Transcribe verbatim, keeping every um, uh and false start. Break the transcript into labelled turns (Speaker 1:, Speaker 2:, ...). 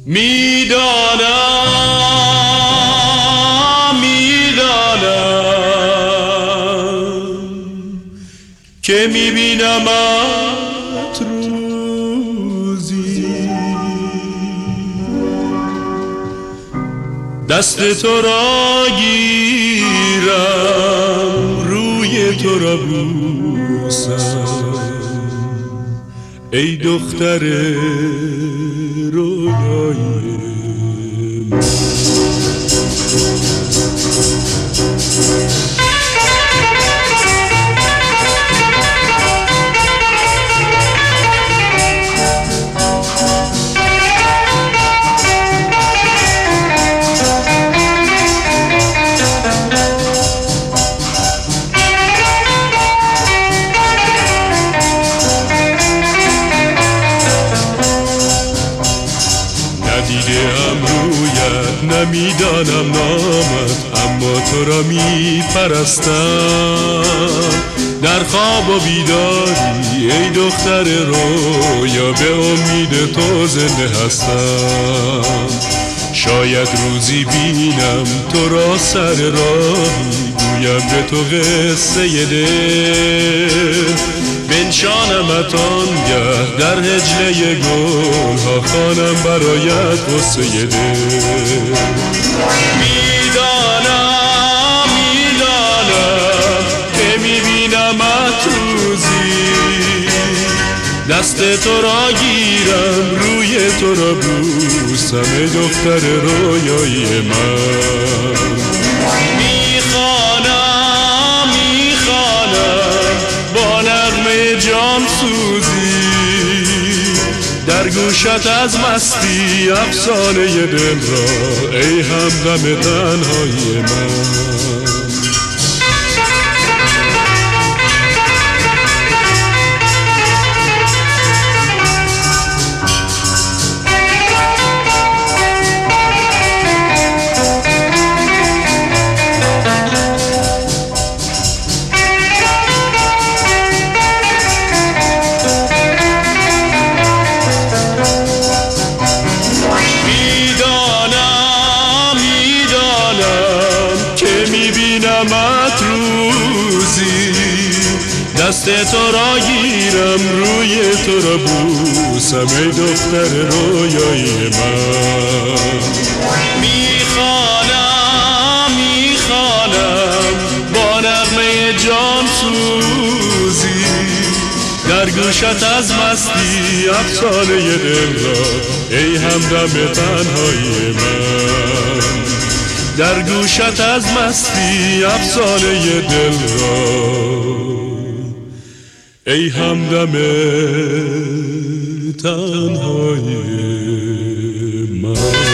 Speaker 1: میدانم میدانم که میبینمت روزی، دست تو را گیرم روی تو را بوسم، ای دختر رویای من. ندیدم رویت نمیدانم نامت، اما تو را می پرستم. در خواب و بیداری ای دختر رویا، به امید تو زنده هستم. شاید روزی بینم تو را سر راهی، گویم به تو قصه دل، بنشانمت آنگه در هجله گل ها، خوانم برایت قصه دل. میدانم میدانم که میبینمت روزی، دست تو را گیرم روی تو را بوسم، ای دختر رویای من. میخوانم میخوانم با نغمه جان سوزی، در گوشت از مستی افسانه دل را، ای همدم تنهای من. میبینمت روزی، دست تو را گیرم روی تو را بوسم، ای دختر رویای من. میخوانم میخوانم با نغمه جان سوزی، در گوشت از مستی افسانه دل را، ای همدم تنهای من. در گوشت از مستی افسانه دل را، ای همدم تنهای من.